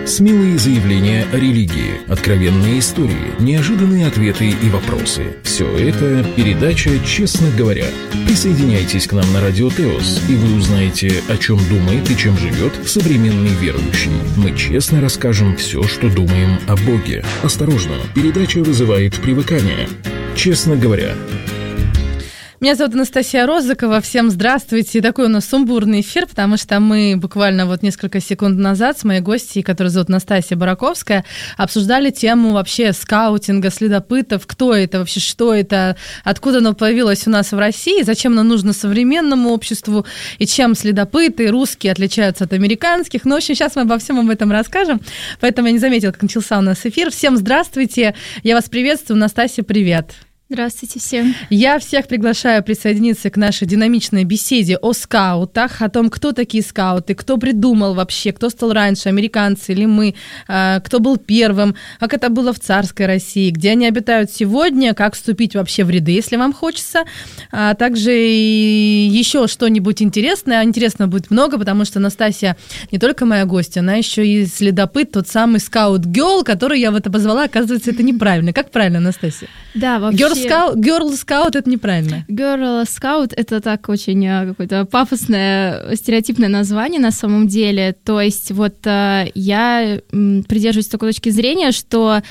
Смелые заявления о религии, откровенные истории, неожиданные ответы и вопросы. Все это передача «Честно говоря». Присоединяйтесь к нам на радио Теос, и вы узнаете, о чем думает и чем живет современный верующий. Мы честно расскажем все, что думаем о Боге. Осторожно, передача вызывает привыкание. «Честно говоря». Меня зовут Анастасия Розыкова. Всем здравствуйте. Такой у нас сумбурный эфир, потому что мы буквально вот несколько секунд назад с моей гостьей, которая зовут Настасья Бараковская, обсуждали тему вообще скаутинга, следопытов. Кто это вообще, что это, откуда оно появилось у нас в России, зачем оно нужно современному обществу и чем следопыты русские отличаются от американских. Ну, в общем, сейчас мы обо всем об этом расскажем. Поэтому я не заметила, как начался у нас эфир. Всем здравствуйте. Я вас приветствую. Настасья, привет. Здравствуйте всем. Я всех приглашаю присоединиться к нашей динамичной беседе о скаутах, о том, кто такие скауты, кто придумал вообще, кто стал раньше, американцы или мы, кто был первым, как это было в царской России, где они обитают сегодня, как вступить вообще в ряды, если вам хочется, а также и еще что-нибудь интересное. Интересного будет много, потому что Настасья не только моя гостья, она еще и следопыт, тот самый скаут-герл, который я вот обозвала, оказывается, это неправильно. Как правильно, Настасья? Да, вообще... Girl Scout — это неправильно. Girl Scout — это так очень какое-то пафосное, стереотипное название на самом деле. То есть вот я придерживаюсь такой точки зрения, что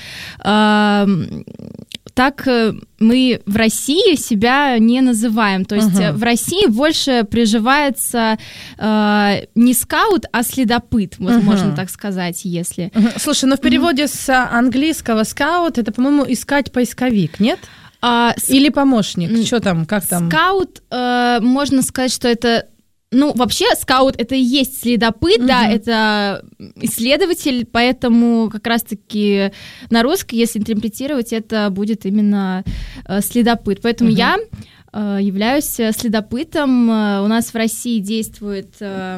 так мы в России себя не называем. То есть в России больше приживается не скаут, а следопыт, вот можно так сказать, если... Слушай, но в переводе с английского скаут это, по-моему, искать поисковик, нет? Или помощник, что там, как там? Скаут, можно сказать, что это... Ну, вообще, скаут — это и есть следопыт, да, это исследователь, поэтому как раз-таки на русский, если интерпретировать, это будет именно следопыт. Поэтому я являюсь следопытом. У нас в России действует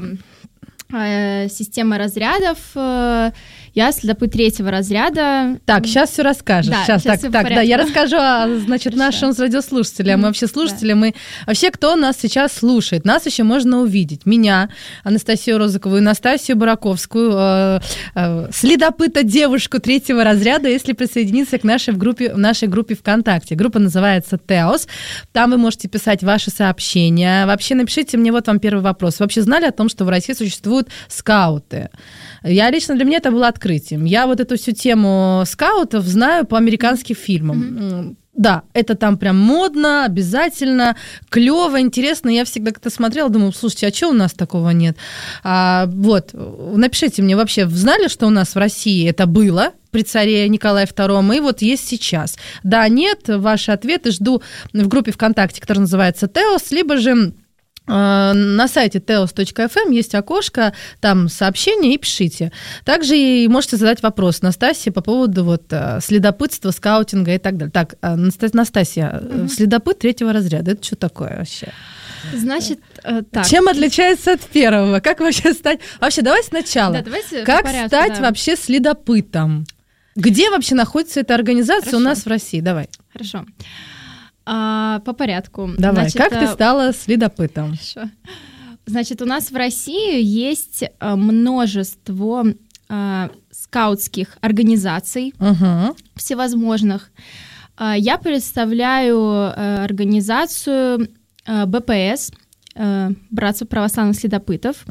система разрядов. Я следопыт 3-го разряда. Так, сейчас все расскажешь. Да, сейчас так, да, я расскажу, значит, нашим радиослушателям, вообще слушателям, и вообще, кто нас сейчас слушает. Нас еще можно увидеть. Меня, Анастасию Розыкову и Настасью Бараковскую, следопыта девушку 3-го разряда, если присоединиться к нашей группе ВКонтакте. Группа называется Теос. Там вы можете писать ваши сообщения. Вообще, напишите мне, вот вам первый вопрос. Вы вообще знали о том, что в России существуют скауты? Для меня это было открытием. Я вот эту всю тему скаутов знаю по американским фильмам. Да, это там прям модно, обязательно, клево, интересно. Я всегда как-то смотрела, думала, слушайте, а что у нас такого нет? Вот, напишите мне вообще, знали, что у нас в России это было при царе Николае II, и вот есть сейчас? Да, нет, ваши ответы жду в группе ВКонтакте, которая называется Теос, либо же на сайте teos.fm есть окошко, там сообщения, и пишите. Также и можете задать вопрос Настасье по поводу вот следопытства, скаутинга и так далее. Так, Настасья, следопыт 3-го разряда, это что такое вообще? Значит, так. Чем отличается от первого? Как вообще стать... Вообще, давай сначала. Да, давайте как по порядку, стать вообще следопытом? Где вообще находится эта организация у нас в России? Давай. Хорошо. По порядку. Давай, значит, как ты стала следопытом? Хорошо. Значит, у нас в России есть множество скаутских организаций всевозможных. Я представляю организацию БПС, Братство православных следопытов.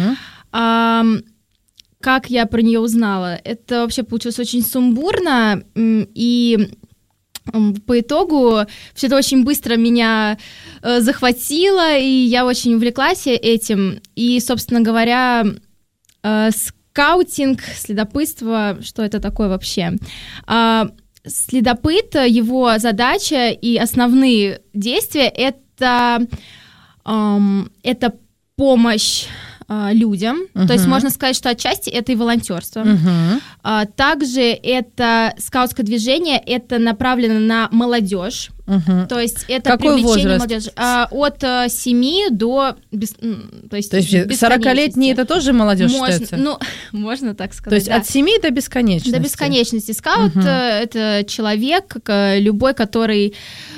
Как я про нее узнала? Это вообще получилось очень сумбурно, и по итогу все это очень быстро меня захватило, и я очень увлеклась этим. И, собственно говоря, скаутинг, следопытство, что это такое вообще? Следопыт, его задача и основные действия — это помощь людям. То есть можно сказать, что отчасти это и волонтерство. Также это скаутское движение, это направлено на молодежь. То есть это какой привлечение возраст? Молодежи. От 7 до... То есть 40-летние это тоже молодежь считается? Ну, можно так сказать. То есть от 7 до бесконечности? До бесконечности. Скаут — это человек, любой, который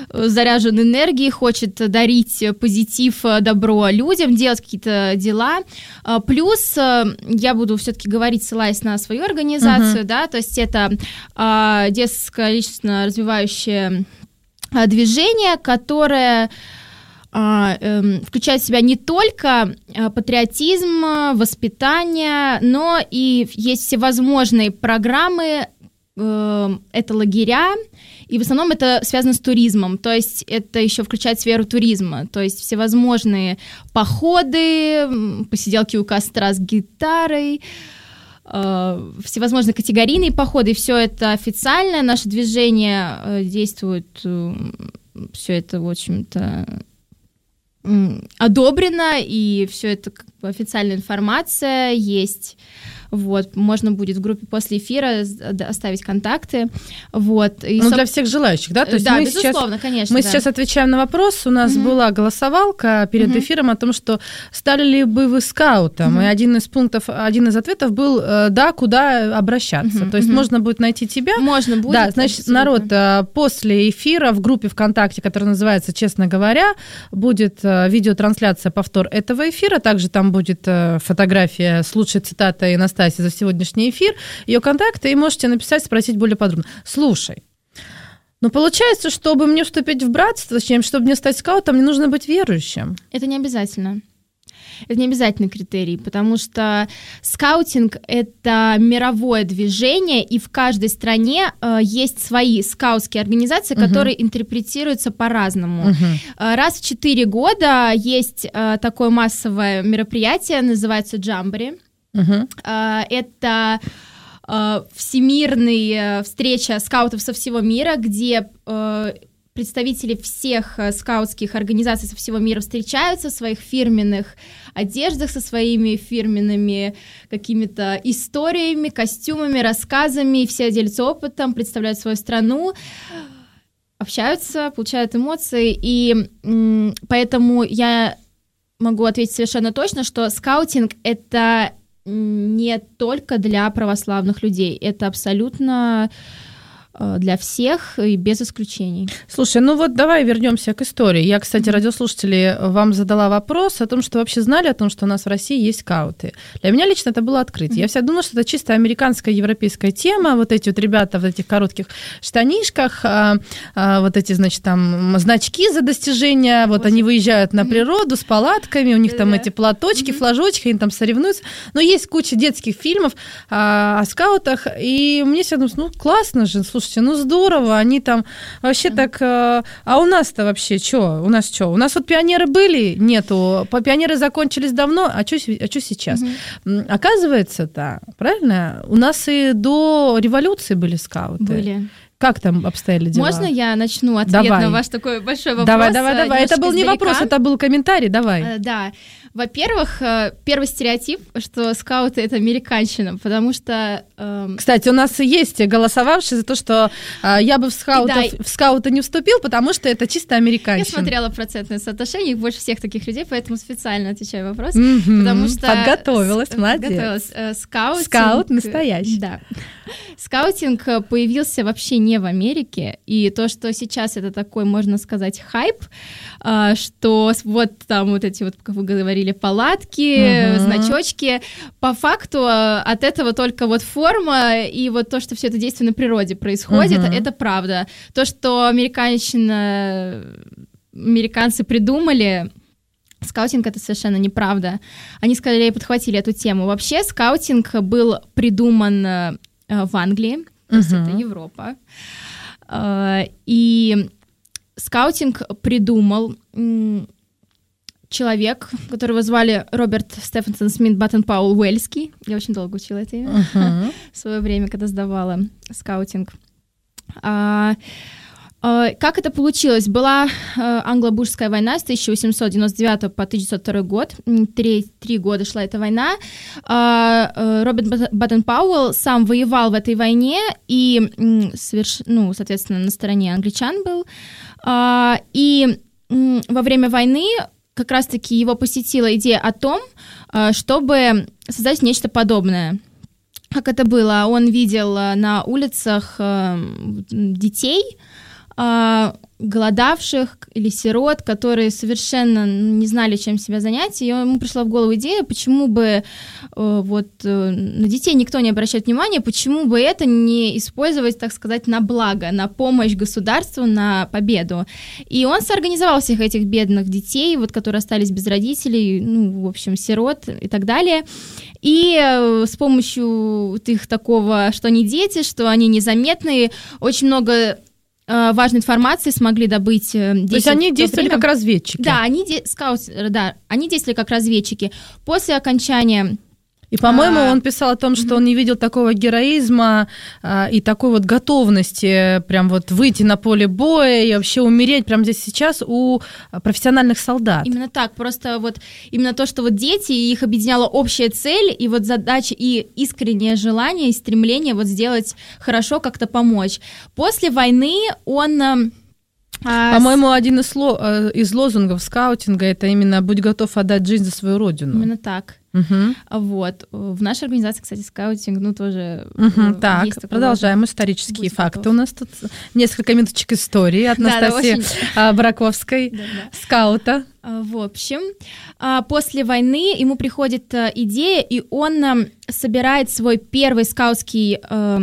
заряжен энергией, хочет дарить позитив, добро людям, делать какие-то дела. Плюс я буду все-таки говорить, ссылаясь на свою организацию, да, то есть это детское личностно развивающее движение, которое включает в себя не только патриотизм, воспитание, но и есть всевозможные программы, это лагеря, и в основном это связано с туризмом, то есть это еще включает сферу туризма, то есть всевозможные походы, посиделки у костра с гитарой, всевозможные категорийные походы, все это официально, наше движение действует, все это, в общем-то, одобрено, и все это как бы официальная информация есть. Вот, можно будет в группе после эфира оставить контакты. Вот. И, для всех желающих, да? То есть да, безусловно, сейчас, конечно. Мы сейчас отвечаем на вопрос. У нас была голосовалка перед эфиром о том, что стали ли бы вы скаутом. И один из ответов был, да, куда обращаться. То есть можно будет найти тебя. Можно будет. Да, значит, народ, после эфира в группе ВКонтакте, которая называется «Честно говоря», будет видеотрансляция, повтор этого эфира. Также там будет фотография с лучшей цитатой Настасьи за сегодняшний эфир, ее контакты, и можете написать, спросить более подробно. Слушай, получается, чтобы мне вступить в братство, чтобы мне стать скаутом, мне нужно быть верующим. Это не обязательно. Это не обязательный критерий, потому что скаутинг — это мировое движение, и в каждой стране есть свои скаутские организации, которые интерпретируются по-разному. Раз в 4 года есть такое массовое мероприятие, называется «Джамбори». Это всемирная встреча скаутов со всего мира, где представители всех скаутских организаций со всего мира встречаются в своих фирменных одеждах, со своими фирменными какими-то историями, костюмами, рассказами, и все делятся опытом, представляют свою страну, общаются, получают эмоции, и поэтому я могу ответить совершенно точно, что скаутинг — это не только для православных людей, это абсолютно для всех и без исключений. Слушай, давай вернемся к истории. Я, кстати, радиослушатели, вам задала вопрос о том, что вообще знали о том, что у нас в России есть скауты. Для меня лично это было открытие. Я всегда думала, что это чисто американская, европейская тема. Вот эти вот ребята в этих коротких штанишках, вот эти, значит, там значки за достижения, вот они выезжают на природу с палатками, у них там эти платочки, флажочки, они там соревнуются. Но есть куча детских фильмов о скаутах, и мне всегда думаю, классно же, слушай, здорово, они там вообще так... А у нас-то вообще что? У нас что? У нас вот пионеры были? Нету. Пионеры закончились давно, а что сейчас? Оказывается-то, правильно? У нас и до революции были скауты. Были. Как там обстояли дела? Можно я начну ответ на ваш такой большой вопрос? Давай. Это был не вопрос, это был комментарий, давай. Да. Во-первых, первый стереотип, что скауты — это американщина, потому что... Кстати, у нас есть голосовавшие за то, что я бы в скауты не вступил, потому что это чисто американщина. Я смотрела процентное соотношение, их больше всех таких людей, поэтому специально отвечаю вопрос. Потому что... Подготовилась, молодец. Скаут настоящий. Да. Скаутинг появился вообще не в Америке, и то, что сейчас это такой, можно сказать, хайп, что вот там вот эти вот, как вы говорили, палатки, значочки, по факту от этого только вот форма и вот то, что все это действие на природе происходит, это правда. То, что американцы придумали, скаутинг — это совершенно неправда. Они скорее подхватили эту тему. Вообще скаутинг был придуман в Англии, то есть это Европа. И скаутинг придумал человек, которого звали Роберт Стефенсон Смит Баттон-Пауэлл Уэльский. Я очень долго учила это имя в свое время, когда сдавала скаутинг. Как это получилось? Была англо-буржская война с 1899 по 1902 год. 3 года шла эта война. Роберт Баттон-Пауэлл сам воевал в этой войне и, соответственно, на стороне англичан был. И во время войны как раз-таки его посетила идея о том, чтобы создать нечто подобное. Как это было? Он видел на улицах детей, голодавших или сирот, которые совершенно не знали, чем себя занять, и ему пришла в голову идея, почему бы на детей никто не обращает внимания, почему бы это не использовать, так сказать, на благо, на помощь государству, на победу. И он соорганизовал всех этих бедных детей, которые остались без родителей, в общем, сирот и так далее, и с помощью их такого, что они дети, что они незаметные, очень много важной информации смогли добыть дети. То есть они действовали как разведчики? Да, они действовали как разведчики. После окончания... И, по-моему, он писал о том, что он не видел такого героизма и такой готовности прям выйти на поле боя и вообще умереть прямо здесь сейчас у профессиональных солдат. Именно так, просто именно то, что дети, и их объединяла общая цель, и задача, и искреннее желание, и стремление сделать хорошо, как-то помочь. После войны он... По-моему, один из лозунгов скаутинга — это именно «будь готов отдать жизнь за свою родину». Именно так. В нашей организации, кстати, скаутинг, тоже так, есть такой продолжаем исторические факты. У нас тут несколько минуточек истории от Настасьи Браковской, скаута. В общем, после войны ему приходит идея, и он собирает свой первый скаутский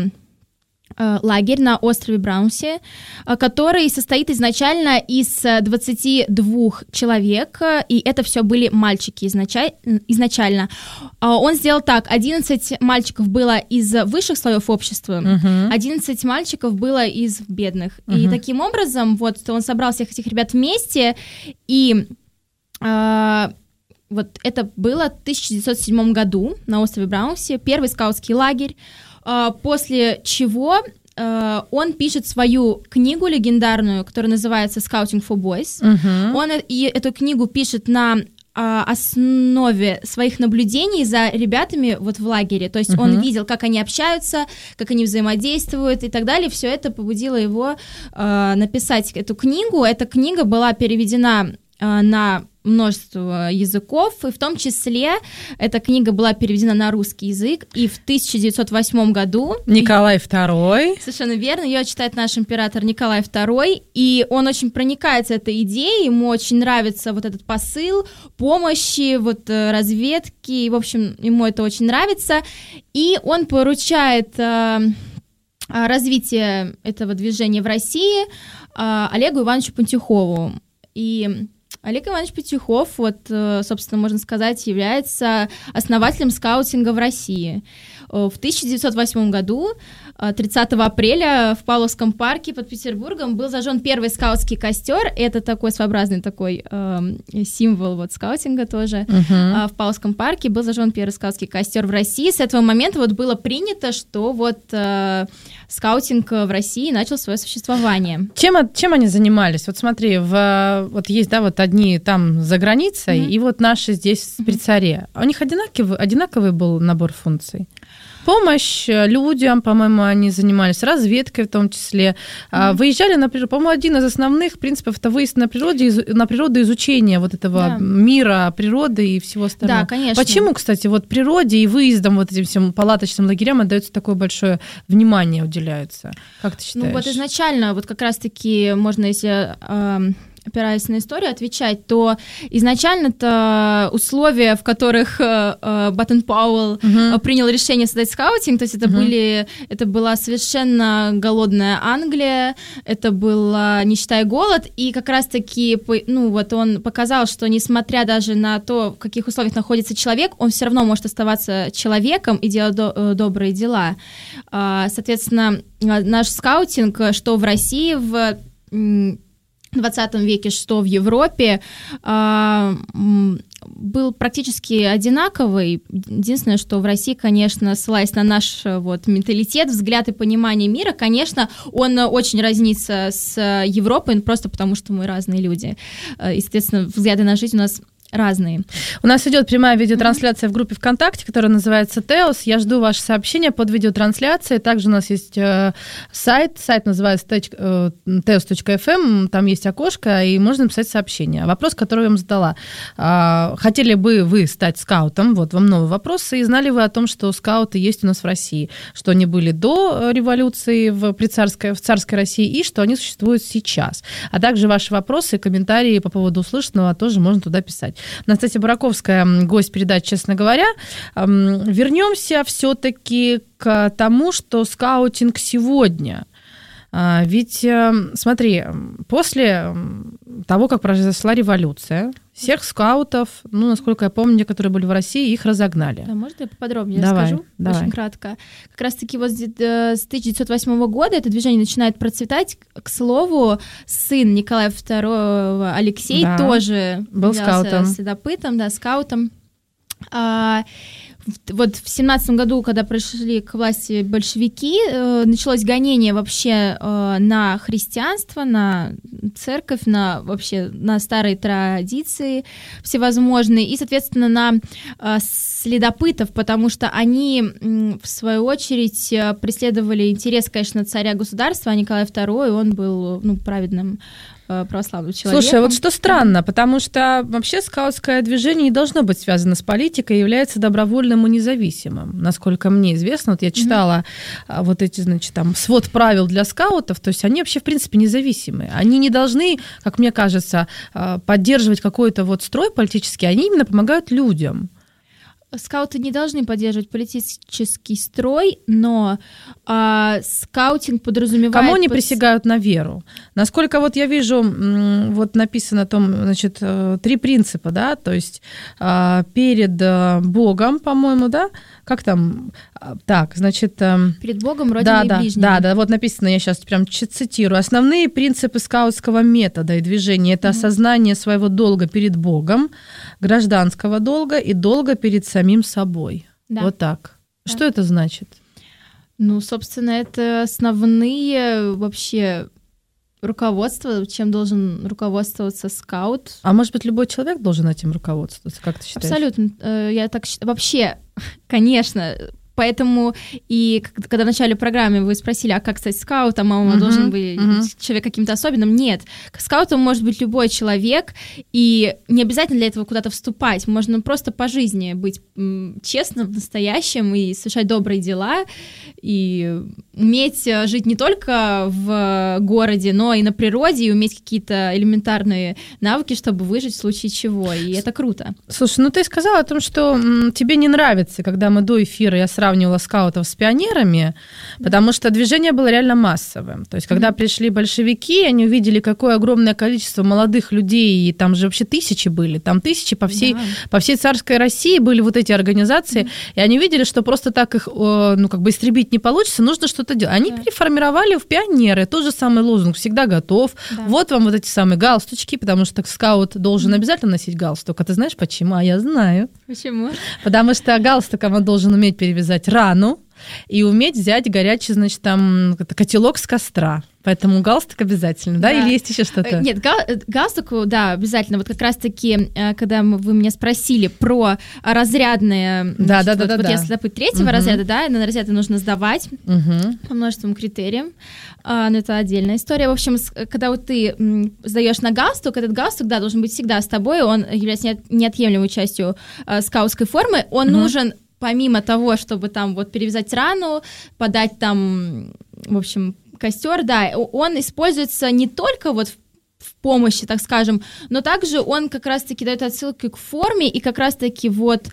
лагерь на острове Браунси, который состоит изначально из 22 человек, и это все были мальчики изначально. Он сделал так: 11 мальчиков было из высших слоев общества, 11 мальчиков было из бедных. И таким образом он собрал всех этих ребят вместе, и это было в 1907 году на острове Браунси, первый скаутский лагерь, после чего он пишет свою книгу легендарную, которая называется «Scouting for Boys». Он эту книгу пишет на основе своих наблюдений за ребятами в лагере. То есть он видел, как они общаются, как они взаимодействуют и так далее. Все это побудило его написать эту книгу. Эта книга была переведена на множество языков, и в том числе эта книга была переведена на русский язык, и в 1908 году... Николай II. Совершенно верно, ее читает наш император Николай II, и он очень проникается этой идеей, ему очень нравится этот посыл помощи, разведки, и, в общем, ему это очень нравится, и он поручает развитие этого движения в России Олегу Ивановичу Пантюхову. И Олег Иванович Пантюхов, собственно, можно сказать, является основателем скаутинга в России. В 1908 году, 30 апреля, в Павловском парке под Петербургом был зажжен первый скаутский костер. Это такой своеобразный символ скаутинга тоже. В Павловском парке был зажжен первый скаутский костер в России. С этого момента было принято, что скаутинг в России начал свое существование. Чем они занимались? Смотри, есть одни там за границей, и наши здесь при царе. У них одинаковый был набор функций? Помощь людям, по-моему, они занимались, разведкой в том числе. Выезжали на природу. По-моему, один из основных принципов — это выезд на природу, изучение этого мира, природы и всего остального. Да, конечно. Почему, кстати, природе и выездам, этим всем палаточным лагерям отдается такое большое внимание, уделяется? Как ты считаешь? Изначально, как раз-таки можно, если... опираясь на историю, отвечать, то изначально-то условия, в которых Баттен-Пауэлл принял решение создать скаутинг, то есть это была совершенно голодная Англия, это была нищета и голод, и как раз-таки он показал, что несмотря даже на то, в каких условиях находится человек, он все равно может оставаться человеком и делать добрые дела. Соответственно, наш скаутинг, что в России в 20 веке, что в Европе, был практически одинаковый. Единственное, что в России, конечно, ссылаясь на наш менталитет, взгляд и понимание мира, конечно, он очень разнится с Европой, просто потому что мы разные люди. И, соответственно, взгляды на жизнь у нас разные. У нас идет прямая видеотрансляция в группе ВКонтакте, которая называется Теос. Я жду ваши сообщения под видеотрансляцией. Также у нас есть сайт называется teos.fm, там есть окошко, и можно написать сообщение. Вопрос, который я вам задала. Хотели бы вы стать скаутом? Вот вам новый вопрос. И знали вы о том, что скауты есть у нас в России? Что они были до революции в царской России и что они существуют сейчас? А также ваши вопросы и комментарии по поводу услышанного тоже можно туда писать. Настасья Бураковская, гость передачи «Честно говоря». Вернемся все-таки к тому, что скаутинг сегодня. Ведь, смотри, после того, как произошла революция, всех скаутов, насколько я помню, которые были в России, их разогнали. Да, можно я поподробнее расскажу? Очень кратко. Как раз-таки вот с 1908 года это движение начинает процветать. К слову, сын Николая II, Алексей, тоже был скаутом. Следопытом, скаутом. Вот в 17 году, когда пришли к власти большевики, началось гонение вообще на христианство, на церковь, вообще на старые традиции всевозможные, и, соответственно, на следопытов, потому что они, в свою очередь, преследовали интерес, конечно, царя-государства, а Николай II, он был праведным православным человеком. Слушай, вот что странно, потому что вообще скаутское движение не должно быть связано с политикой и является добровольным и независимым. Насколько мне известно, вот я читала вот эти, свод правил для скаутов, то есть они вообще, в принципе, независимые. Они не должны, как мне кажется, поддерживать какой-то вот строй политический, они именно помогают людям. Скауты не должны поддерживать политический строй, но скаутинг подразумевает... Кому они присягают на веру? Насколько вот я вижу, вот написано там, 3 принципа, да, то есть перед Богом, по-моему, да, как там, так, значит... Перед Богом, Родиной и ближними. Да, вот написано, я сейчас прям цитирую. Основные принципы скаутского метода и движения – это осознание своего долга перед Богом, гражданского долга и долга перед самим собой. Да. Вот так. Да. Что это значит? Собственно, это основные вообще руководство, чем должен руководствоваться скаут. А может быть, любой человек должен этим руководствоваться, как ты считаешь? Абсолютно. Я так считаю. Вообще, конечно. Поэтому и когда в начале программы вы спросили, а как стать скаутом, он должен быть человек каким-то особенным? Нет. Скаутом может быть любой человек, и не обязательно для этого куда-то вступать. Можно просто по жизни быть честным, настоящим и совершать добрые дела, и уметь жить не только в городе, но и на природе, и уметь какие-то элементарные навыки, чтобы выжить в случае чего, и это круто. Слушай, ты сказала о том, что тебе не нравится, когда мы до эфира, я сравнивала скаутов с пионерами, потому что движение было реально массовым. То есть, когда пришли большевики, они увидели, какое огромное количество молодых людей, и там же вообще тысячи были, там тысячи по всей царской России были вот эти организации, и они видели, что просто так их, истребить не получится, нужно что-то делать. Они переформировали в пионеры, тот же самый лозунг «всегда готов», вот вам вот эти самые галстучки, потому что скаут должен обязательно носить галстук. А ты знаешь почему? А я знаю. Почему? Потому что галстуком он должен уметь перевязать рану и уметь взять горячий, котелок с костра. Поэтому галстук обязательно, да? Или есть еще что-то? Нет, галстук, да, обязательно. Вот как раз-таки, когда вы меня спросили про разрядные... Да. Я следопыт 3-го разряда, да, на разряды нужно сдавать по множеству критериям. Но это отдельная история. В общем, когда вот ты сдаешь на галстук, этот галстук, да, должен быть всегда с тобой, он является неотъемлемой частью скаутской формы. Он нужен помимо того, чтобы там вот перевязать рану, подать там, в общем, костер, да, он используется не только вот в помощи, так скажем, но также он как раз-таки дает отсылки к форме, и как раз-таки вот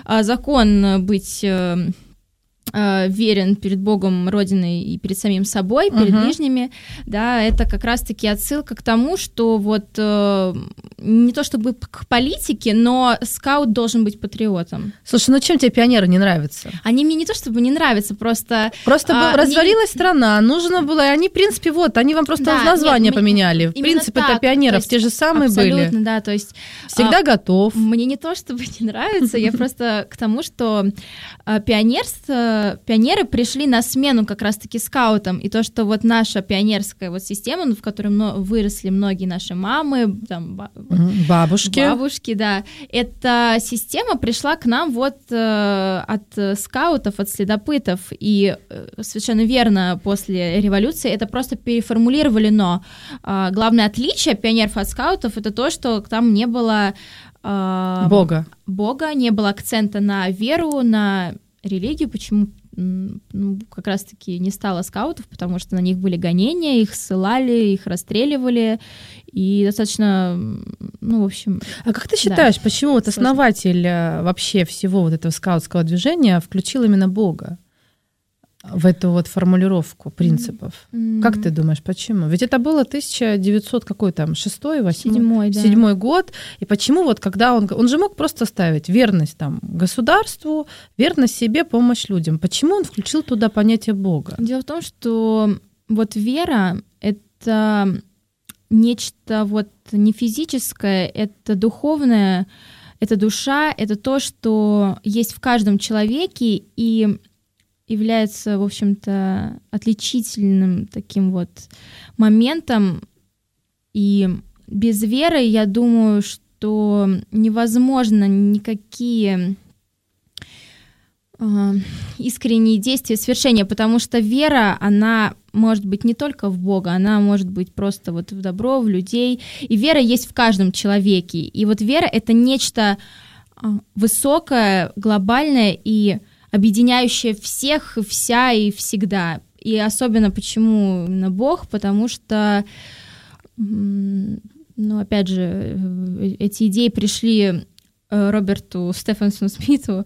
закон быть верен перед Богом, Родиной и перед самим собой, перед ближними, да, это как раз-таки отсылка к тому, что вот не то чтобы к политике, но скаут должен быть патриотом. Слушай, чем тебе пионеры не нравятся? Они мне не то чтобы не нравятся, просто... развалилась страна, нужно было, и они, в принципе, они вам просто название поменяли. В принципе, это пионеров те же самые были. Абсолютно, да, то есть... Всегда готов. Мне не то чтобы не нравится, я просто к тому, что пионерство пионеры пришли на смену как раз-таки скаутам, и то, что вот наша пионерская вот система, в которой выросли многие наши мамы, там, бабушки, да, эта система пришла к нам вот от скаутов, от следопытов, и совершенно верно, после революции это просто переформулировали, но главное отличие пионеров от скаутов — это то, что там не было Бога, не было акцента на веру, на религию. Почему как раз-таки не стало скаутов? Потому что на них были гонения, их ссылали, их расстреливали, и достаточно, в общем... А как ты считаешь, почему вот основатель вообще всего вот этого скаутского движения включил именно Бога в эту вот формулировку принципов? Как ты думаешь, почему? Ведь это было 1900 какой там, 6-й, 8-й? 7-й год. И почему вот когда он же мог просто ставить верность там государству, верность себе, помощь людям. Почему он включил туда понятие Бога? Дело в том, что вот вера — это нечто вот не физическое, это духовное, это душа, это то, что есть в каждом человеке, и является, в общем-то, отличительным таким вот моментом. И без веры, я думаю, что невозможно никакие искренние действия, свершения, потому что вера, она может быть не только в Бога, она может быть просто вот в добро, в людей. И вера есть в каждом человеке. И вот вера — это нечто высокое, глобальное и объединяющая всех, вся и всегда. И особенно почему именно Бог, потому что, опять же, эти идеи пришли Роберту Стефенсону Смиту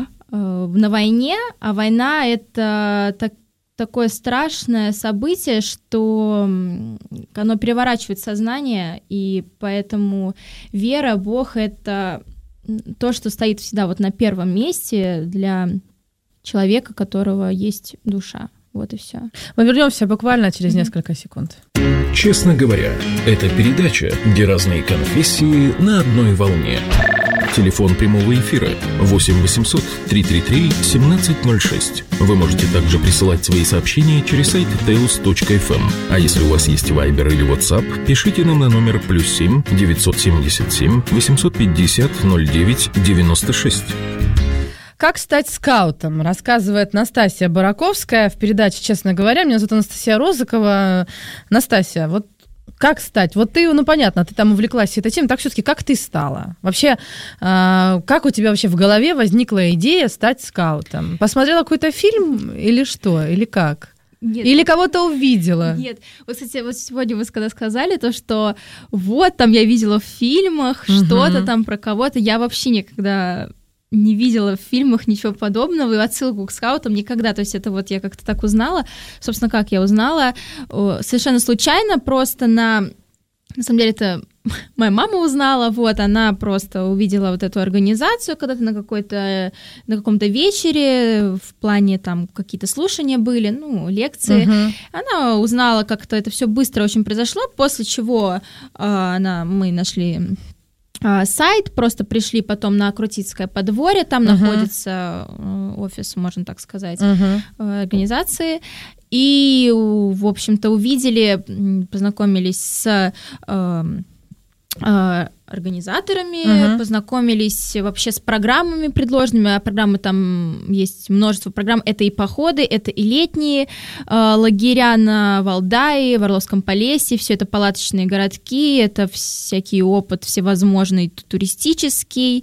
на войне, а война — это такое страшное событие, что оно переворачивает сознание, и поэтому вера, Бог — это то, что стоит всегда вот на первом месте для человека, у которого есть душа. Вот и все. Мы вернемся буквально через несколько секунд. Честно говоря, это передача, где разные конфессии на одной волне. Телефон прямого эфира 8 800 333 1706. Вы можете также присылать свои сообщения через сайт teos.fm. А если у вас есть Viber или WhatsApp, пишите нам на номер +7 977 850 09 96. Как стать скаутом, рассказывает Настасья Бараковская в передаче «Честно говоря». Меня зовут Анастасия Розыкова. Настасья, вот как стать? Вот ты, понятно, ты там увлеклась этой темой, так все-таки как ты стала? Вообще, как у тебя вообще в голове возникла идея стать скаутом? Посмотрела какой-то фильм или что? Или как? Нет. Или кого-то увидела? Нет. Вот, кстати, вот сегодня вы когда сказали то, что вот там я видела в фильмах что-то там про кого-то, я вообще никогда не видела в фильмах ничего подобного, и отсылку к скаутам никогда, то есть это вот я как-то так узнала, собственно, как я узнала, совершенно случайно, просто на самом деле это моя мама узнала, вот, она просто увидела вот эту организацию когда-то на каком-то вечере, в плане там какие-то слушания были, лекции, она узнала, как-то это все быстро очень произошло, после чего мы нашли сайт, просто пришли потом на Крутицкое подворье, там находится офис, можно так сказать, организации, и, в общем-то, увидели, познакомились с организаторами, познакомились вообще с программами предложенными, а программы там есть множество программ, это и походы, это и летние лагеря на Валдае, в Орловском Полесье, все это палаточные городки, это всякий опыт всевозможный туристический,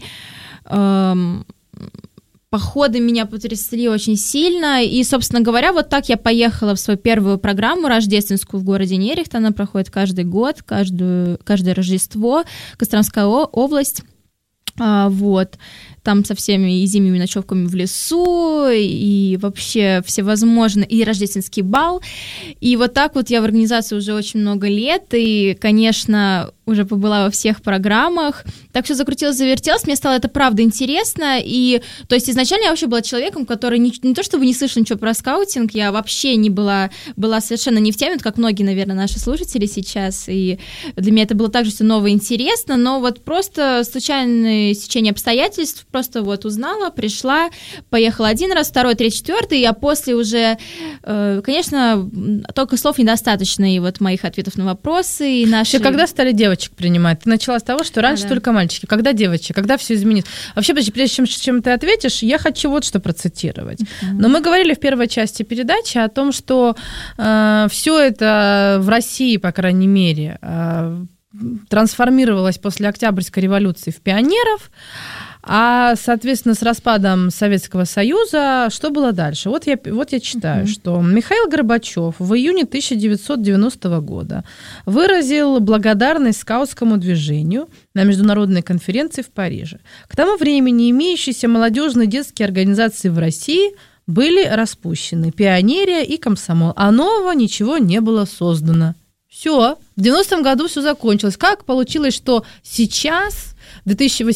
походы меня потрясли очень сильно, и, собственно говоря, вот так я поехала в свою первую программу рождественскую в городе Нерехт, она проходит каждый год, каждое Рождество, Костромская область, вот, там со всеми и зимними ночевками в лесу, и вообще всевозможные, и рождественский бал, и вот так вот я в организации уже очень много лет, и, конечно, уже побыла во всех программах, так все закрутилось, завертелось, мне стало это правда интересно, и, то есть, изначально я вообще была человеком, который не то чтобы не слышал ничего про скаутинг, я вообще не была совершенно не в теме, как многие, наверное, наши слушатели сейчас, и для меня это было также все ново и интересно, но вот просто случайное стечение обстоятельств просто вот узнала, пришла, поехала один раз, второй, третий, четвертый, а после уже, конечно, только слов недостаточно, и вот моих ответов на вопросы, и наши... Вообще, когда стали девочек принимать? Ты начала с того, что раньше только мальчики. Когда девочки? Когда все изменилось? Вообще, прежде чем ты ответишь, я хочу вот что процитировать. Но мы говорили в первой части передачи о том, что все это в России, по крайней мере, трансформировалось после Октябрьской революции в пионеров, а, соответственно, с распадом Советского Союза что было дальше? Вот я читаю, что Михаил Горбачев в июне 1990 года выразил благодарность скаутскому движению на международной конференции в Париже. К тому времени имеющиеся молодежные детские организации в России были распущены, пионерия и комсомол, а нового ничего не было создано. Все, в 90-м году все закончилось. Как получилось, что сейчас, в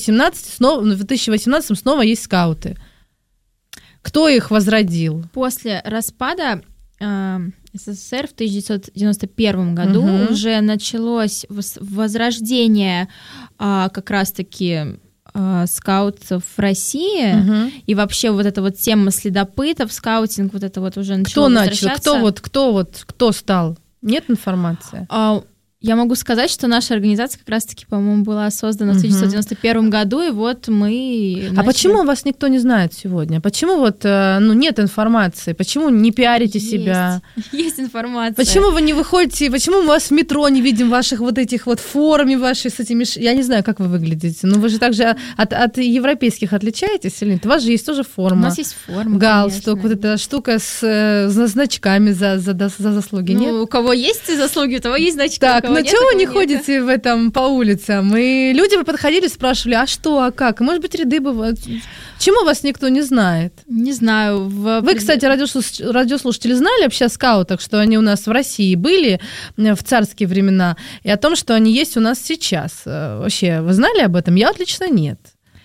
2018 снова есть скауты? Кто их возродил? После распада СССР в 1991 году уже началось возрождение как раз-таки скаутов в России, и вообще вот эта вот тема следопытов, скаутинг, вот это вот уже начало возвращаться. Кто стал? Нет информации? Я могу сказать, что наша организация как раз-таки, по-моему, была создана в 1991 году, и вот мы... А почему вас никто не знает сегодня? Почему вот нет информации? Почему не пиарите себя? Есть информация. Почему вы не выходите? Почему мы вас в метро не видим, ваших вот этих вот форме вашей с этими... Я не знаю, как вы выглядите, но вы же также от европейских отличаетесь или нет? У вас же есть тоже форма. У нас есть форма, галстук, конечно. вот эта штука с значками за заслуги, нет? У кого есть значки, у того есть значки. Так, ну чего вы не ходите в этом по улицам? И люди бы подходили, спрашивали, а что, а как? Может быть, ряды бывают. Чему вас никто не знает? Не знаю. Вы, кстати, радиослушатели, знали вообще о скаутах, что они у нас в России были в царские времена, и о том, что они есть у нас сейчас? Вообще, вы знали об этом? Я вот лично нет.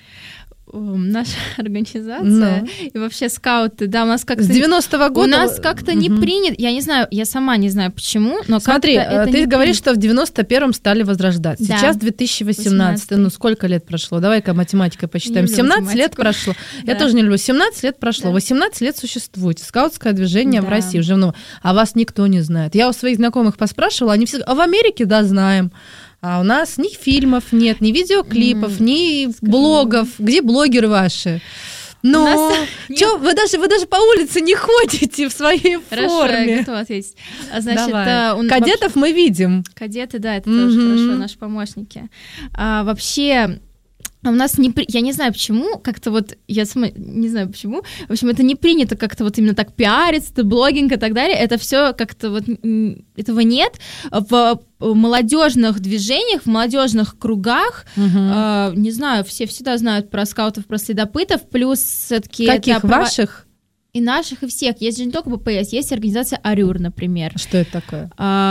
Наша организация и вообще скауты, да, у нас как-то... С 90-го года... У нас как-то не принято, я не знаю, я сама не знаю почему, но смотри, как-то ты говоришь, что в 91-м стали возрождать. Да. Сейчас 2018, ну сколько лет прошло? Давай-ка математикой посчитаем. 17 лет прошло. Да. Я тоже не люблю. 17 лет прошло, 18 лет существуете. Скаутское движение в России уже давно. А вас никто не знает. Я у своих знакомых поспрашивала, они все говорят, а в Америке, да, знаем. А у нас ни фильмов нет, ни видеоклипов, ни блогов. Где блогеры ваши? Ну, чё, вы даже по улице не ходите в своей форме. Хорошо, я готова ответить. Значит, кадетов мы видим. Кадеты, да, это тоже хорошо, наши помощники. Вообще... У нас я не знаю почему, как-то вот, я сама не знаю почему, в общем, это не принято как-то вот именно так пиариться, блогинг и так далее, это все как-то вот, этого нет. В молодежных движениях, в молодежных кругах, не знаю, все всегда знают про скаутов, про следопытов, плюс все-таки... Каких, ваших? И наших, и всех. Есть же не только ППС, есть организация «Арюр», например. Что это такое?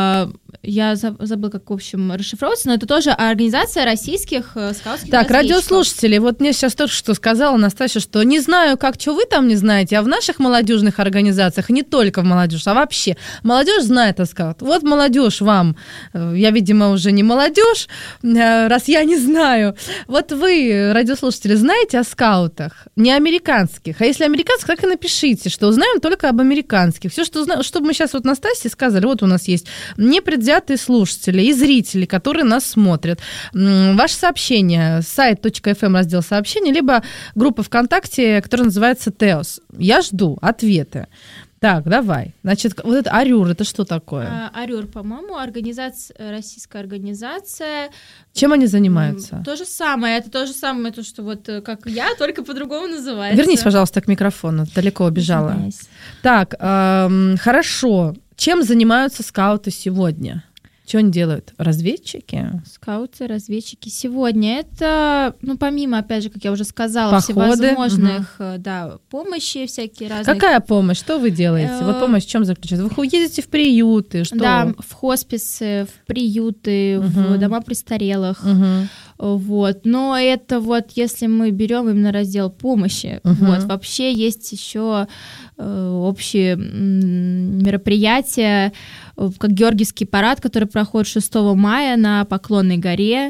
Я забыла, как, в общем, расшифровывается, но это тоже организация российских скаутских Так, разведчиков. радиослушатели, вот мне сейчас только что сказала Настасья, что не знаю, что вы там не знаете, а в наших молодежных организациях, не только в молодежи, а вообще, молодежь знает о скаутах. Вот молодежь вам, я, видимо, уже не молодежь, раз я не знаю. Вот вы, радиослушатели, знаете о скаутах, не американских, а если американских, так и напишите, что узнаем только об американских. Все, что мы сейчас вот Настасье сказали, вот у нас есть непредвзятые слушатели и зрители, которые нас смотрят. Ваше сообщение, сайт.fm, раздел сообщений, либо группа ВКонтакте, которая называется «Теос». Я жду ответы. Так, давай. Значит, вот это «Арюр», это что такое? «Арюр», по-моему, российская организация. Чем они занимаются? То же самое, то, что вот как я, только по-другому называется. Вернись, пожалуйста, к микрофону, далеко убежала. Извиняюсь. Так, хорошо. Чем занимаются скауты сегодня? Что они делают? Разведчики? Скауты, разведчики. Сегодня это, помимо, опять же, как я уже сказала, походы, всевозможных, помощи всякие разные. Какая помощь? Что вы делаете? Вот помощь в чем заключается? Вы ездите в приюты? Что? Да, в хосписы, в приюты, в дома престарелых. Вот. Но это вот, если мы берем именно раздел помощи, вот, вообще есть еще общие мероприятия, как Георгиевский парад, который проходит 6 мая на Поклонной горе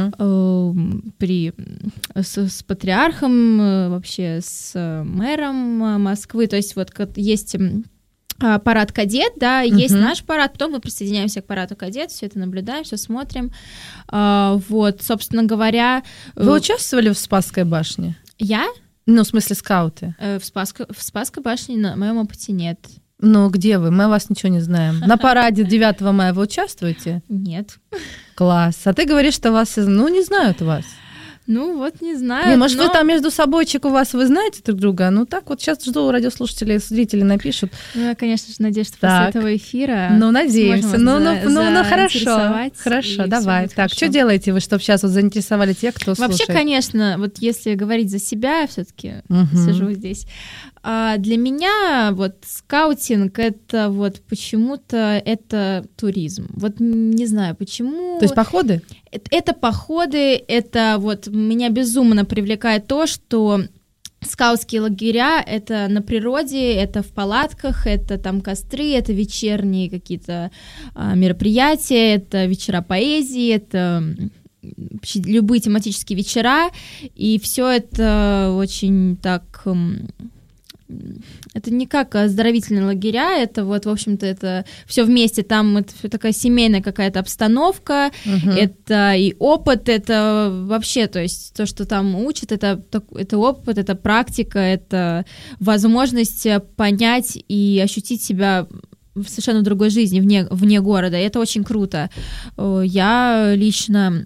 с патриархом, вообще с мэром Москвы. То есть вот есть парад «Кадет», да, есть наш парад, потом мы присоединяемся к параду «Кадет», все это наблюдаем, все смотрим. Вот, собственно говоря... Вы участвовали в Спасской башне? Я? Ну, в смысле, скауты. В Спасской башне на моем опыте нет. Ну, где вы? Мы о вас ничего не знаем. На параде 9 мая вы участвуете? Нет. Класс. А ты говоришь, что вас, не знают вас. Ну, вот не знаю. Может, вы там между собойчик у вас, вы знаете друг друга? Ну, так вот сейчас жду, радиослушатели, зрители напишут. Ну, я, конечно же, надеюсь, что после этого эфира... Ну, надеемся. Хорошо, давай. Так, что делаете вы, чтобы сейчас вот заинтересовали тех, кто слушает? Вообще, конечно, вот если говорить за себя, я все-таки сижу здесь. Для меня вот скаутинг — это вот почему-то это туризм. Вот не знаю, почему. То есть походы? Это походы, это вот меня безумно привлекает то, что скаутские лагеря — это на природе, это в палатках, это там костры, это вечерние какие-то мероприятия, это вечера поэзии, это любые тематические вечера, и все это очень так... Это не как оздоровительные лагеря, это вот, в общем-то, это все вместе, там это такая семейная какая-то обстановка, это и опыт, это вообще, то есть то, что там учат, это опыт, это практика, это возможность понять и ощутить себя в совершенно другой жизни, вне города, и это очень круто. Я лично...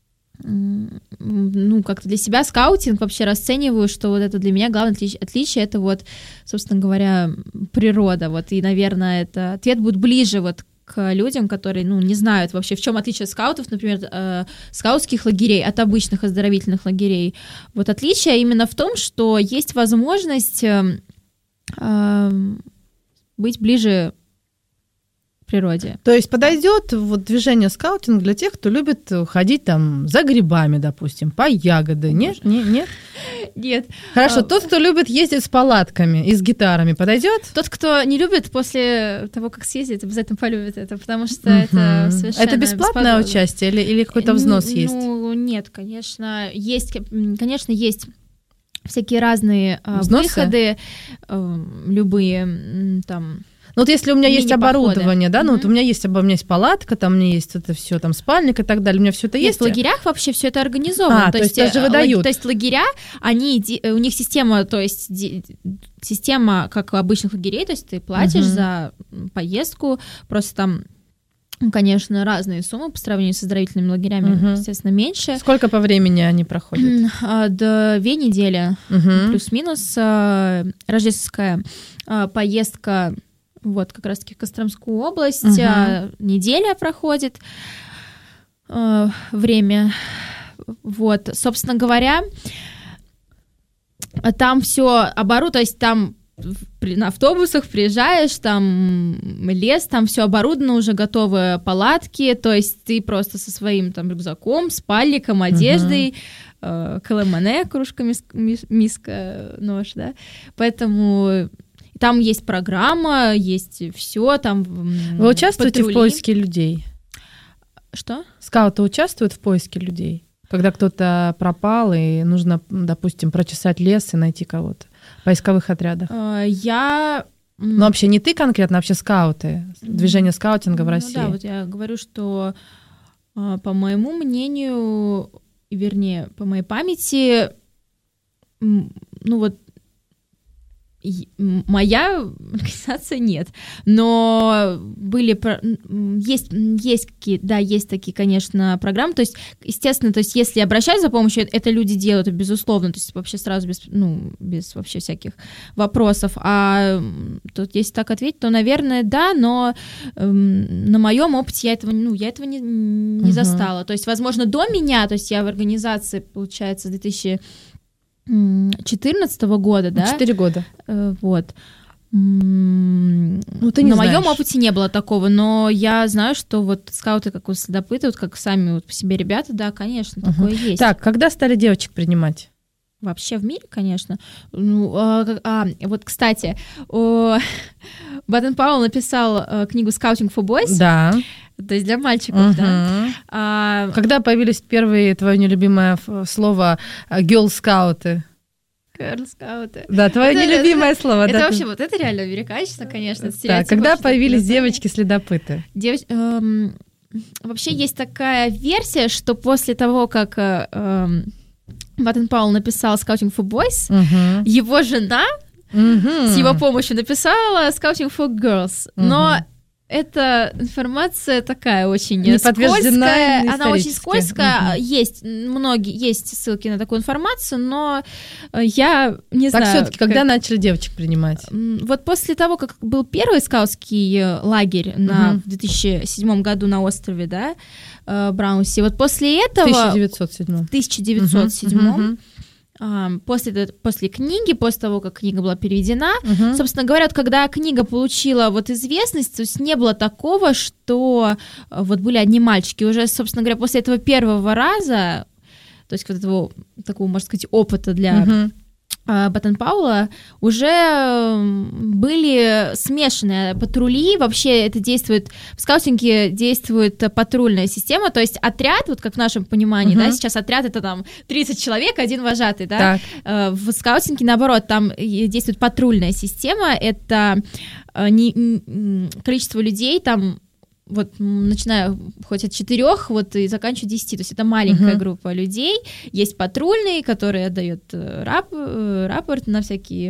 как-то для себя скаутинг вообще расцениваю, что вот это для меня главное отличие, это вот, собственно говоря, природа, вот, и, наверное, это ответ будет ближе вот к людям, которые, не знают вообще, в чем отличие скаутов, например, скаутских лагерей от обычных оздоровительных лагерей. Вот отличие именно в том, что есть возможность быть ближе природе. То есть подойдет вот движение скаутинг для тех, кто любит ходить там за грибами, допустим, по ягоды. Нет? Нет. Хорошо, тот, кто любит ездить с палатками и с гитарами, подойдет? Тот, кто не любит, после того, как съездит, обязательно полюбит это, потому что это совершенно... Это бесплатное участие или какой-то взнос есть? Нет, конечно, есть всякие разные выходы, любые там... Ну вот если у меня есть оборудование, да, вот у меня есть палатка, там у меня есть это все, там спальник и так далее, у меня все это есть. В лагерях вообще все это организовано. То есть даже выдают. То есть лагеря, у них система, то есть система, как у обычных лагерей, то есть ты платишь за поездку, просто там, конечно, разные суммы по сравнению с оздоровительными лагерями, естественно, меньше. Сколько по времени они проходят? 2 недели, плюс-минус, рождественская поездка. Вот, как раз-таки в Костромскую область, неделя проходит время. Вот, собственно говоря, там все оборудовано, то есть там на автобусах приезжаешь, там лес, там все оборудовано, уже готовы палатки, то есть ты просто со своим там рюкзаком, спальником, одеждой, каламане, кружка, миска, нож, да, поэтому... Там есть программа, есть все, там Вы участвуете в поиске людей? Что? Скауты участвуют в поиске людей? Когда кто-то пропал, и нужно, допустим, прочесать лес и найти кого-то в поисковых отрядах? Ну, вообще не ты конкретно, а вообще скауты, движение скаутинга в России. Да, вот я говорю, что по моему мнению, вернее, по моей памяти, моя организация нет, но есть такие, конечно, программы, то есть, естественно, то есть, если обращаться за помощью, это люди делают, безусловно, то есть, вообще сразу без вообще всяких вопросов, а тут, если так ответить, то, наверное, да, но на моем опыте я этого не застала, то есть, возможно, до меня, то есть, я в организации, получается, с 2014 года, да? 4 года. Вот. Ну, ты не на знаешь. моем опыте не было такого, но я знаю, что вот скауты, как вот следопыты, вот как сами вот по себе ребята, да, конечно, такое есть. Так, когда стали девочек принимать? Вообще в мире, конечно. Вот, кстати, Батен-Пауэлл написал книгу «Scouting for Boys». Да. То есть для мальчиков, да. Когда появились первые, твое нелюбимое слово, «гёрл-скауты»? Girl-скауты. Да, твое нелюбимое слово. Это вообще, вот это реально американщина, конечно. Да, когда появились девочки-следопыты? Вообще есть такая версия, что после того, как Батен-Пауэлл написал «Scouting for Boys», его жена с его помощью написала «Scouting for Girls». Но эта информация такая очень скользкая, она очень скользкая, есть ссылки на такую информацию, но я не знаю. Так всё-таки, когда начали девочек принимать? Вот после того, как был первый скаутский лагерь в 2007 году на острове, да, Браунси, вот после этого... В 1907 после книги, после того, как книга была переведена, собственно говоря, когда книга получила вот известность, то есть не было такого, что вот были одни мальчики. Уже, собственно говоря, после этого первого раза, то есть вот этого такого, можно сказать, опыта для Батен-Пауэлла, уже были смешанные патрули, вообще это действует, в скаутинге действует патрульная система, то есть отряд, вот как в нашем понимании, да, сейчас отряд это там 30 человек, один вожатый, да, в скаутинге наоборот, там действует патрульная система, это количество людей там, вот начиная хоть от 4, вот и заканчивая 10, то есть это маленькая группа людей, есть патрульный, который отдает рапорт на всякие,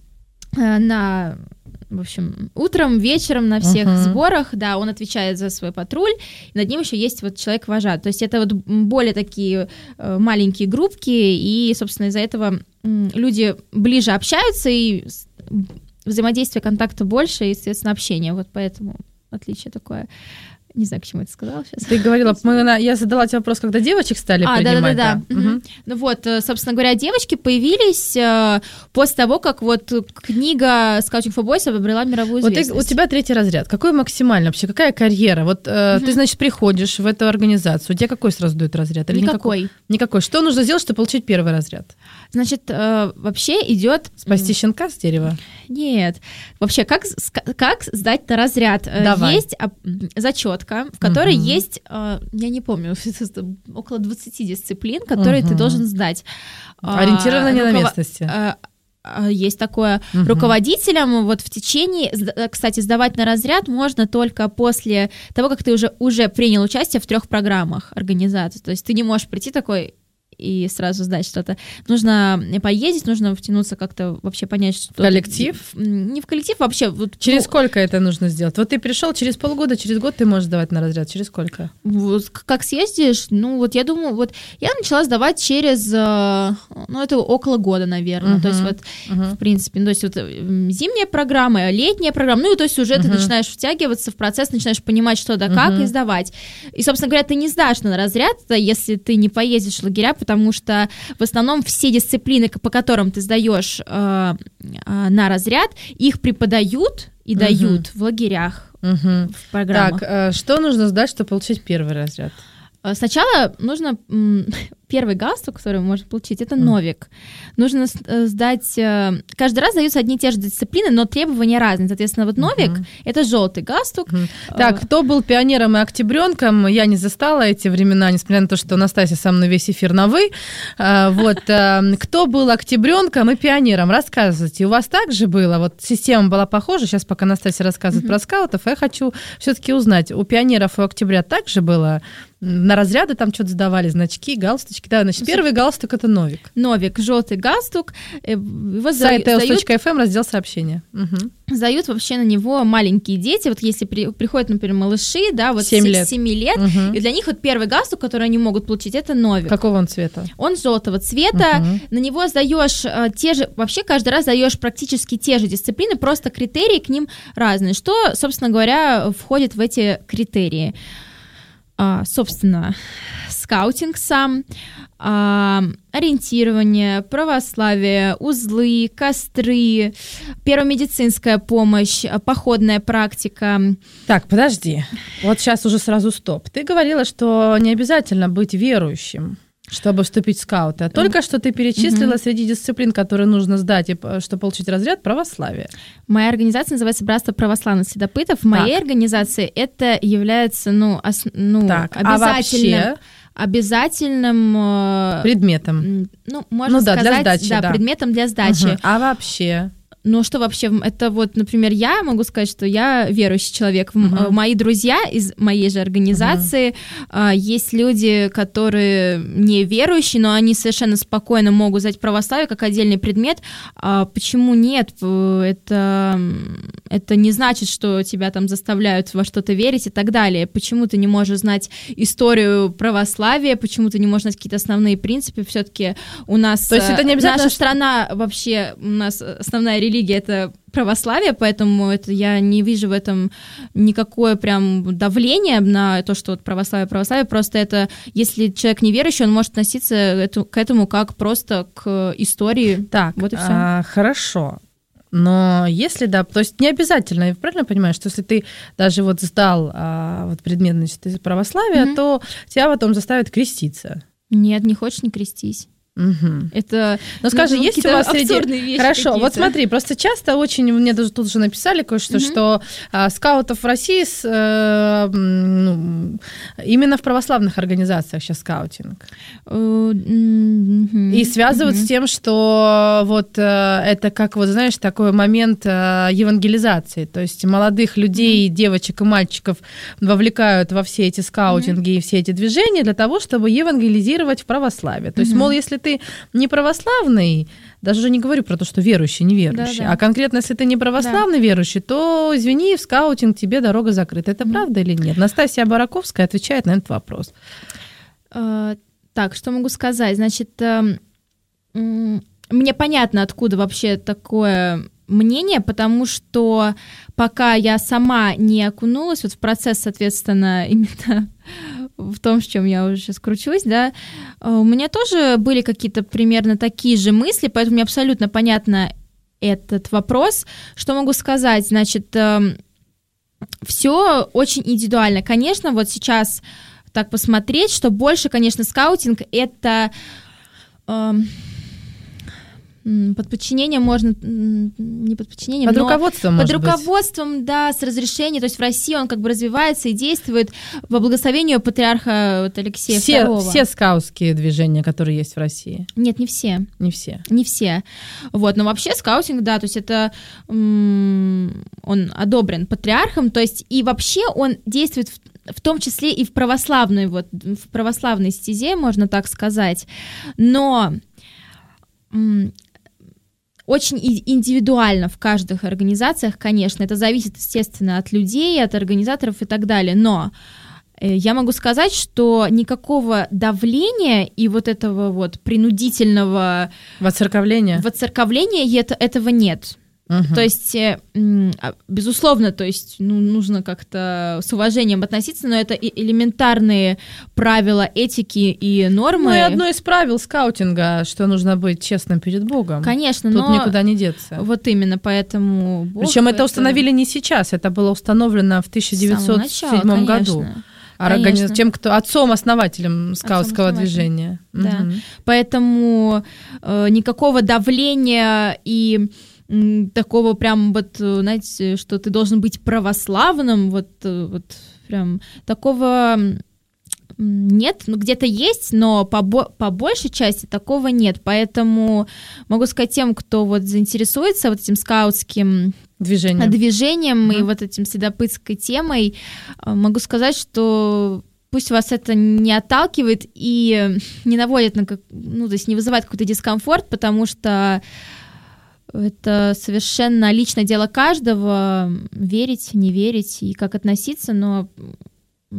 в общем, утром, вечером на всех сборах, да, он отвечает за свой патруль, и над ним еще есть вот человек-вожатый, то есть это вот более такие маленькие группки, и, собственно, из-за этого люди ближе общаются, и взаимодействие, контакта больше, и, соответственно, общение, вот поэтому... Отличие такое. Не знаю, к чему это сказала сейчас. Ты говорила, я задала тебе вопрос, когда девочек стали принимать. Да. Ну вот, собственно говоря, девочки появились после того, как вот книга «Scouting for Boys» обрела мировую известность. Вот у тебя 3 разряд. Какой максимально вообще? Какая карьера? Вот ты, значит, приходишь в эту организацию. У тебя какой сразу дают разряд? Или никакой. Что нужно сделать, чтобы получить 1 разряд? Значит, вообще идет... Спасти щенка с дерева? Нет. Вообще, как сдать на разряд? Давай. Есть зачетка, в которой есть, я не помню, около 20 дисциплин, которые ты должен сдать. Ориентировано не на местности. Есть такое. Руководителям вот в течение... Кстати, сдавать на разряд можно только после того, как ты уже принял участие в 3 программах организации. То есть ты не можешь прийти такой... и сразу сдать что-то. Нужно поездить, нужно втянуться как-то, вообще понять, что... Коллектив? Не в коллектив, вообще... Вот, через сколько это нужно сделать? Вот ты пришел через полгода, через год ты можешь сдавать на разряд. Через сколько? Вот, как съездишь, вот я думаю, вот я начала сдавать через, это около года, наверное. То есть вот, в принципе, то есть вот зимняя программа, летняя программа, то есть уже ты начинаешь втягиваться в процесс, начинаешь понимать, что да как, и сдавать. И, собственно говоря, ты не сдашь на разряд, если ты не поездишь в лагеря, потому что в основном все дисциплины, по которым ты сдаешь на разряд, их преподают и дают в лагерях, в программах. Так, что нужно сдать, чтобы получить 1 разряд? Сначала нужно... Первый галстук, который можно получить, это новик. Нужно сдать... Каждый раз даются одни и те же дисциплины, но требования разные. Соответственно, вот новик — это желтый галстук. Так, кто был пионером и октябренком, я не застала эти времена, несмотря на то, что Настасья со мной весь эфир на «вы». Вот, кто был октябренком и пионером? Рассказывайте. У вас так же было? Вот система была похожа? Сейчас, пока Настасья рассказывает про скаутов, я хочу все-таки узнать, у пионеров и у октября так же было? На разряды там что-то сдавали, значки, галстучки. Да, значит, первый галстук — это новик. Новик, желтый галстук. Его сайт ls.fm, раздел сообщения. Сдают вообще на него маленькие дети. Вот если приходят, например, малыши, да, вот 7 лет, и для них вот первый галстук, который они могут получить, это новик. Какого он цвета? Он желтого цвета. На него сдаешь те же, вообще каждый раз сдаешь практически те же дисциплины, просто критерии к ним разные. Что, собственно говоря, входит в эти критерии? Собственно, скаутинг сам, ориентирование, православие, узлы, костры, первомедицинская помощь, походная практика. Так, подожди. Вот сейчас уже сразу стоп. Ты говорила, что не обязательно быть верующим. Чтобы вступить в скауты. А только что ты перечислила среди дисциплин, которые нужно сдать, чтобы получить разряд, православие. Моя организация называется «Братство православных следопытов». В моей организации это является обязательным предметом. Можно сказать, для сдачи, предметом для сдачи. А вообще? Ну, что вообще, это вот, например, я могу сказать, что я верующий человек. Мои друзья из моей же организации, есть люди, которые не верующие, но они совершенно спокойно могут сдать православие как отдельный предмет. Почему нет? Это не значит, что тебя там заставляют во что-то верить и так далее. Почему ты не можешь знать историю православия, почему ты не можешь знать какие-то основные принципы? Все-таки у нас... То есть это не обязательно... Наша страна вообще, у нас основная религия — это православие, поэтому я не вижу в этом никакое прям давление на то, что вот православие, просто это, если человек неверующий, он может относиться к этому как просто к истории. Так, вот и все. Хорошо. Но если, то есть не обязательно, я правильно понимаю, что если ты даже вот сдал предмет, значит, из православия, то тебя потом заставят креститься? Нет, не хочешь — не крестись. Это, скажи, есть у вас среди... Хорошо, какие-то. Вот смотри, просто часто очень, мне даже тут же написали кое-что, что скаутов в России именно в православных организациях сейчас скаутинг. И связывают с тем, что вот это как, вот знаешь, такой момент евангелизации, то есть молодых людей, девочек и мальчиков вовлекают во все эти скаутинги и все эти движения для того, чтобы евангелизировать в православие. То есть, мол, если ты не православный, даже уже не говорю про то, что верующий, неверующий, а конкретно, если ты не православный верующий, то, извини, в скаутинг тебе дорога закрыта. Это правда или нет? Настасья Бараковская отвечает на этот вопрос. Так, что могу сказать? Значит, мне понятно, откуда вообще такое мнение, потому что пока я сама не окунулась вот в процесс, соответственно, именно в том, в чем я уже сейчас кручусь, да, у меня тоже были какие-то примерно такие же мысли, поэтому мне абсолютно понятно этот вопрос. Что могу сказать? Значит, все очень индивидуально. Конечно, вот сейчас так посмотреть, что больше, конечно, скаутинг — это... под подчинением можно, не под подчинением, под руководством, под руководством, да, с разрешения, то есть в России он как бы развивается и действует по благословению патриарха Алексея II. Все скаутские движения, которые есть в России? Нет, не все. Не все? Не все. Вот, но вообще скаутинг, да, то есть это он одобрен патриархом, то есть и вообще он действует в том числе и в православной стезе, можно так сказать, но очень индивидуально в каждых организациях, конечно, это зависит, естественно, от людей, от организаторов и так далее, но я могу сказать, что никакого давления и вот этого вот принудительного воцерковления этого нет. То есть, безусловно, то есть, нужно как-то с уважением относиться, но это элементарные правила этики и нормы. Ну и одно из правил скаутинга, что нужно быть честным перед Богом. Конечно, тут никуда не деться. Вот именно, поэтому... Причем это установили не сейчас, это было установлено в 1907 году. Тем, кто отцом-основателем скаутского движения. Да. Поэтому никакого давления и такого прям вот, знаете, что ты должен быть православным, вот прям такого нет, где-то есть, но по большей части такого нет, поэтому могу сказать тем, кто вот заинтересуется вот этим скаутским движением и вот этим следопытской темой, могу сказать, что пусть вас это не отталкивает и не наводит то есть не вызывает какой-то дискомфорт, потому что это совершенно личное дело каждого, верить, не верить и как относиться, но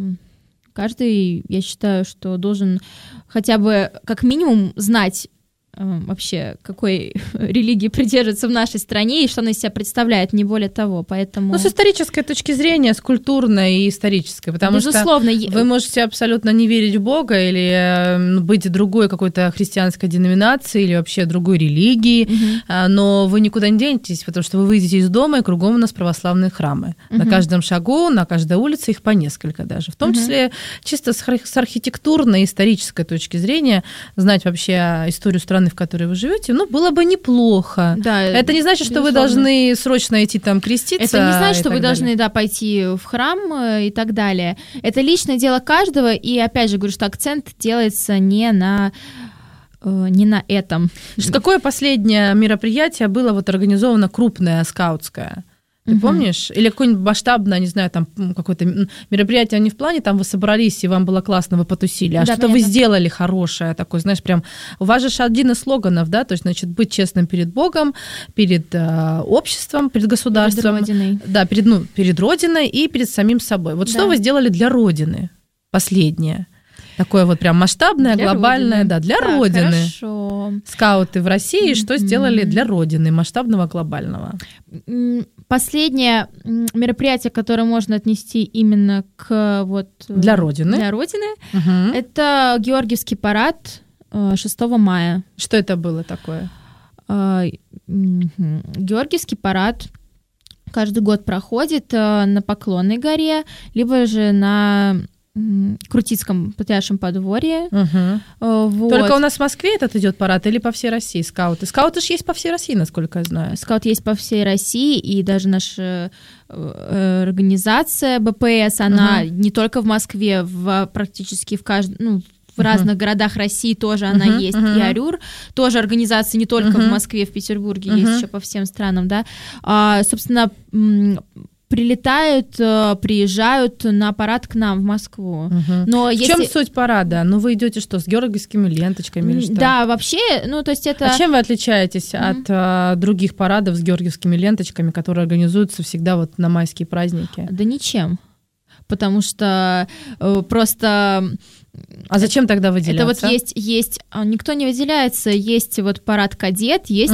каждый, я считаю, что должен хотя бы как минимум знать вообще, какой религии придерживается в нашей стране и что она из себя представляет, не более того, поэтому... Ну, с исторической точки зрения, с культурной и исторической, потому безусловно, что вы можете абсолютно не верить в Бога или быть другой какой-то христианской деноминации или вообще другой религии, но вы никуда не денетесь, потому что вы выйдете из дома, и кругом у нас православные храмы. На каждом шагу, на каждой улице их по несколько даже. В том числе чисто с архитектурной и исторической точки зрения знать вообще историю страны, в которой вы живете, ну, было бы неплохо. Да, это не значит, что вы должны срочно идти там креститься. Это не значит, что вы должны, пойти в храм и так далее. Это личное дело каждого, и опять же говорю, что акцент делается не на этом. Какое последнее мероприятие было вот организовано крупное, скаутское? Ты помнишь? Или какое-нибудь масштабное, не знаю, там какое-то мероприятие, не в плане, там вы собрались, и вам было классно, вы потусили, а что-то вы сделали хорошее такое, знаешь, прям... У вас же один из слоганов, да, то есть, значит, быть честным перед Богом, перед обществом, перед государством. Перед Родиной. Да, перед Родиной и перед самим собой. Вот что вы сделали для Родины последнее? Такое вот прям масштабное, для глобальное, Родины. Да, для Родины. Хорошо. Скауты в России что сделали для Родины, масштабного, глобального? Последнее мероприятие, которое можно отнести именно к вот... Для Родины. Это Георгиевский парад 6 мая. Что это было такое? Георгиевский парад каждый год проходит на Поклонной горе, либо же на... Крутицком Патриаршем подворье. Вот. Только у нас в Москве этот идет парад или по всей России скауты? Скауты же есть по всей России, насколько я знаю. Скаут есть по всей России, и даже наша организация БПС, она не только в Москве, практически в каждом... в разных городах России тоже она есть. И Арюр, тоже организация не только в Москве, в Петербурге, есть еще по всем странам, да. Собственно, приезжают на парад к нам в Москву. Но в чем суть парада? Ну, вы идете что, с георгиевскими ленточками или что? Да, вообще, ну, то есть это... А чем вы отличаетесь от других парадов с георгиевскими ленточками, которые организуются всегда вот на майские праздники? Да ничем. Потому что просто... А зачем тогда выделяться? Это вот есть, никто не выделяется, есть вот парад кадет, есть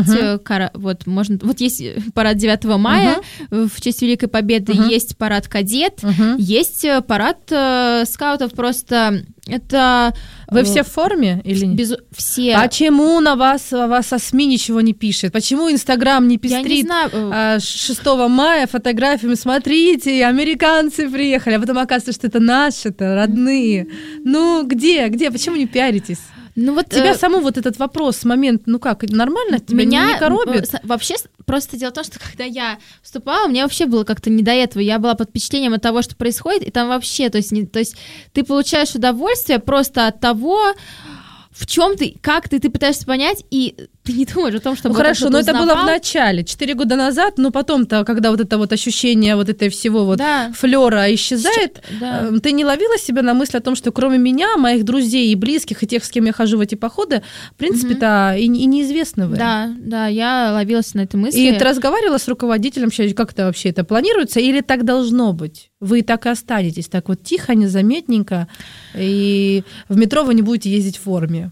есть парад 9 мая в честь Великой Победы, есть парад кадет, есть парад скаутов, просто это... Вы все в форме или нет? Все. Почему на вас со СМИ ничего не пишет? Почему Инстаграм не пестрит? Я не знаю. 6 мая фотографиями, смотрите, американцы приехали, а потом оказывается, что это наши, это родные. Ну, где? Почему не пиаритесь? Ну вот тебя саму вот этот вопрос, момент, ну как, нормально? Тебя не коробит? Вообще, просто дело в том, что когда я вступала, мне вообще было как-то не до этого. Я была под впечатлением от того, что происходит, и там вообще, то есть ты получаешь удовольствие просто от того, в чем ты, как ты пытаешься понять, и ты не думаешь о том, что... Ну хорошо, но это было в начале, 4 года назад, но потом-то, когда вот это вот ощущение вот этого всего вот флёра исчезает, ты не ловила себя на мысль о том, что кроме меня, моих друзей и близких, и тех, с кем я хожу в эти походы, в принципе-то и неизвестны вы. Да, я ловилась на этой мысли. И ты разговаривала с руководителем, как это вообще это планируется, или так должно быть? Вы так и останетесь, так вот тихо, незаметненько, и в метро вы не будете ездить в форме.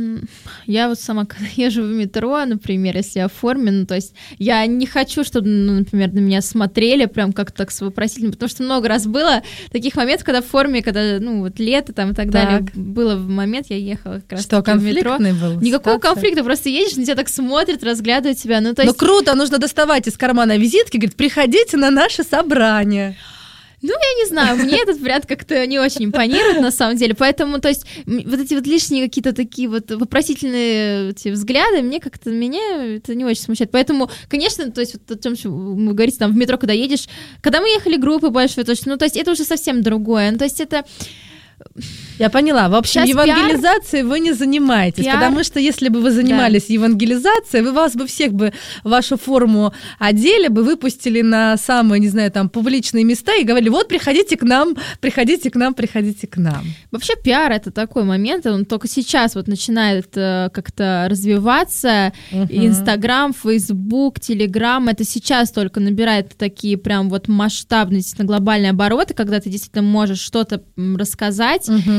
Я вот сама, когда езжу в метро, например, если я в форме, ну, то есть я не хочу, чтобы, например, на меня смотрели прям как-то так вопросительно, потому что много раз было таких моментов, когда в форме, когда, ну, вот лето там и так далее, было в момент, я ехала как раз что, в метро. Был? Никакого конфликта, просто едешь, на тебя так смотрят, разглядывают тебя, ну, то есть... Ну, круто, нужно доставать из кармана визитки, говорит, приходите на наше собрание. Ну, я не знаю, мне этот вариант как-то не очень импонирует, на самом деле, поэтому, то есть, вот эти вот лишние какие-то такие вот вопросительные эти взгляды, меня это не очень смущает, поэтому, конечно, то есть, вот о чем вы говорите, там, в метро, когда едешь, когда мы ехали группой большой, то есть, ну, то есть, это уже совсем другое, ну, то есть, это... Я поняла. В общем, сейчас евангелизацией вы не занимаетесь, потому что если бы вы занимались евангелизацией, вас бы всех бы вашу форму одели бы, выпустили на самые, не знаю, там, публичные места и говорили, вот, приходите к нам, приходите к нам, приходите к нам. Вообще пиар — это такой момент, он только сейчас вот начинает как-то развиваться. Инстаграм, Фейсбук, Телеграм, это сейчас только набирает такие прям вот масштабные, действительно, глобальные обороты, когда ты действительно можешь что-то рассказать,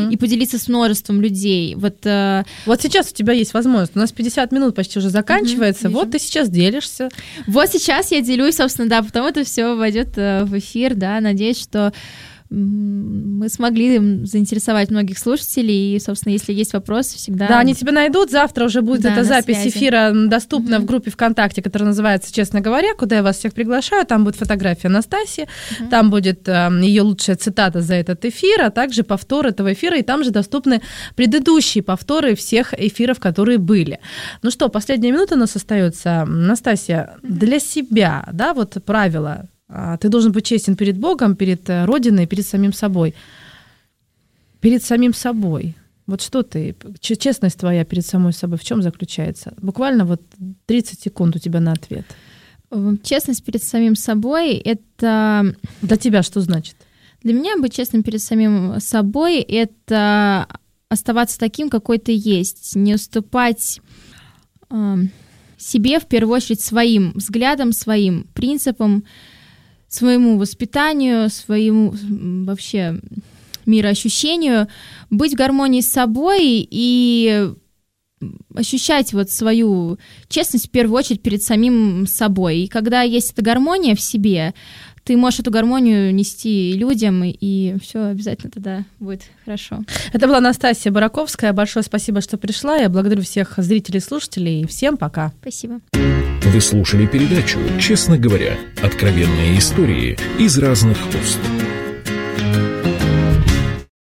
и поделиться с множеством людей. Вот сейчас у тебя есть возможность. У нас 50 минут почти уже заканчивается. Вот ты сейчас делишься. Вот сейчас я делюсь, собственно, да, потом это все войдет в эфир, да, надеюсь, что мы смогли заинтересовать многих слушателей, и, собственно, если есть вопросы, всегда... Да, они тебя найдут, завтра уже будет эта запись эфира доступна в группе ВКонтакте, которая называется «Честно говоря», куда я вас всех приглашаю, там будет фотография Анастасии, там будет ее лучшая цитата за этот эфир, а также повтор этого эфира, и там же доступны предыдущие повторы всех эфиров, которые были. Ну что, последняя минута у нас остается. Настасья, для себя, да, вот правило... Ты должен быть честен перед Богом, перед Родиной, перед самим собой. Перед самим собой. Вот что ты, честность твоя перед самой собой, в чем заключается? Буквально вот 30 секунд у тебя на ответ. Честность перед самим собой — это... Для тебя что значит? Для меня быть честным перед самим собой — это оставаться таким, какой ты есть, не уступать себе, в первую очередь, своим взглядам, своим принципам, своему воспитанию, своему вообще мироощущению, быть в гармонии с собой и ощущать вот свою честность в первую очередь перед самим собой. И когда есть эта гармония в себе, ты можешь эту гармонию нести людям, и все обязательно тогда будет хорошо. Это была Настасья Бараковская. Большое спасибо, что пришла. Я благодарю всех зрителей и слушателей. Всем пока. Спасибо. Вы слушали передачу «Честно говоря». Откровенные истории из разных уст.